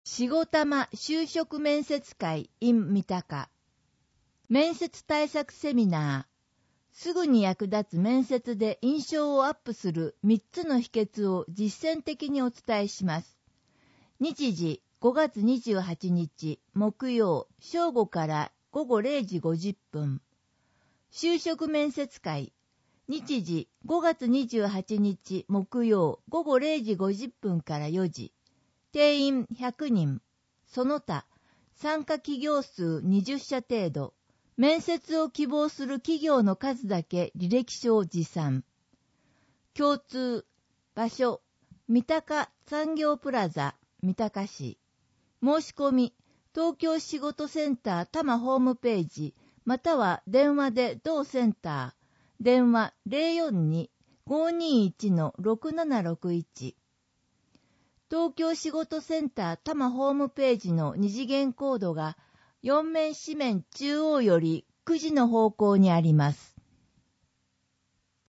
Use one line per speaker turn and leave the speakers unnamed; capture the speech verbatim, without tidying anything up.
しごたま就職面接会 in 三鷹。面接対策セミナー。すぐに役立つ面接で印象をアップするみっつの秘訣を実践的にお伝えします。日時ごがつにじゅうはちにち木曜正午からごごれいじごじゅっぷん。就職面接会。日時ごがつにじゅうはちにち木曜ごごれいじごじゅっぷんからよじ。定員ひゃくにん。その他、参加企業数にじゅっしゃ程度。面接を希望する企業の数だけ履歴書を持参。共通、場所、三鷹産業プラザ、三鷹市。申し込み、東京仕事センター多摩ホームページ、または電話で同センター、電話 ゼロよんに ごーにーいち ろくななろくいち。東京仕事センター多摩ホームページの二次元コードがよん面紙面中央よりくじの方向にあります。